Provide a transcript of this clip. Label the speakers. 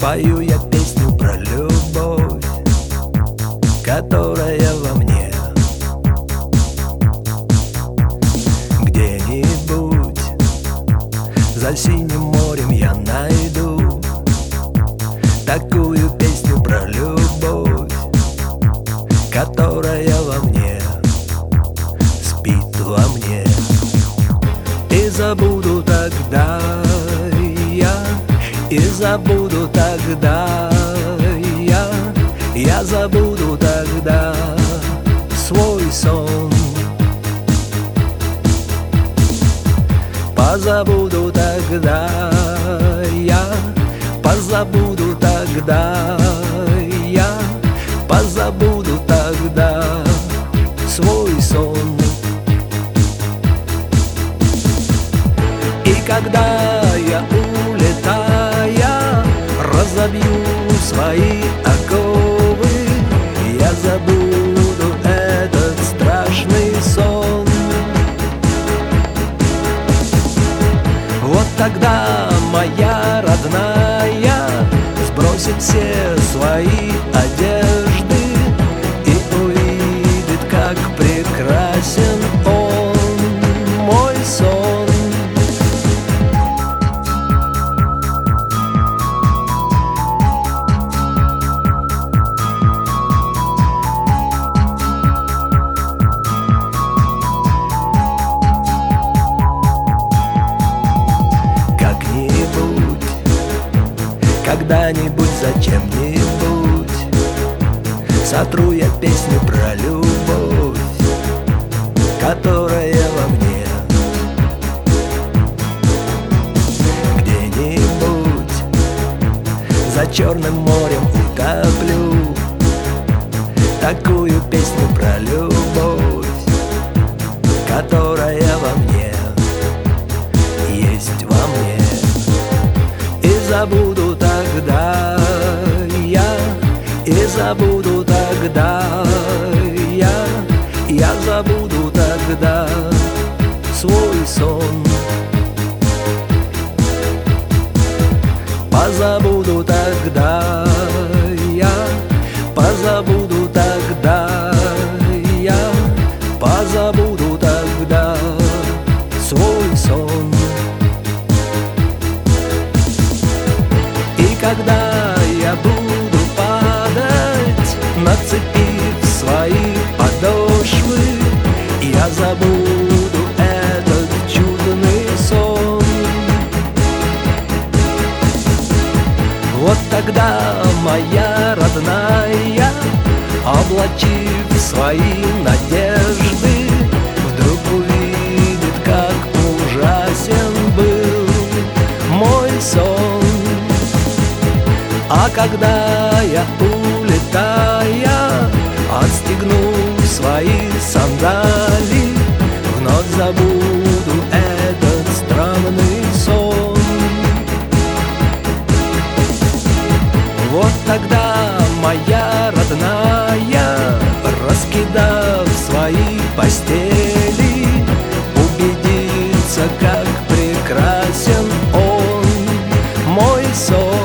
Speaker 1: Пою я песню про любовь, которая во мне. Где-нибудь за синим морем я найду такую песню про любовь, которая во мне, спит во мне. И забуду тогда я, и забуду тогда я забуду тогда свой сон. Позабуду тогда я, позабуду тогда я, позабуду тогда свой сон. И когда я, улетая, разобью свои оковы, я забуду этот страшный сон. Вот тогда моя родная сбросит все свои одежды и увидит, как прекрасен он, мой сон. Когда-нибудь, зачем-нибудь сотру я песню про любовь, которая во мне. Где-нибудь за Черным морем утоплю такую песню про любовь, которая во мне, есть во мне. И забуду тогда я, и забуду тогда я забуду тогда свой сон. Позабуду тогда я, позабуду тогда я, позабуду тогда свой сон. И когда я буду падать, нацепив свои подошвы, я забуду этот чудный сон. Вот тогда моя родная, облачив свои надежды, вдруг увидит, как ужасен был мой сон. А когда я, улетая, отстегну свои сандали, вновь забуду этот странный сон. Вот тогда моя родная, раскидав свои постели, убедится, как прекрасен он, мой сон.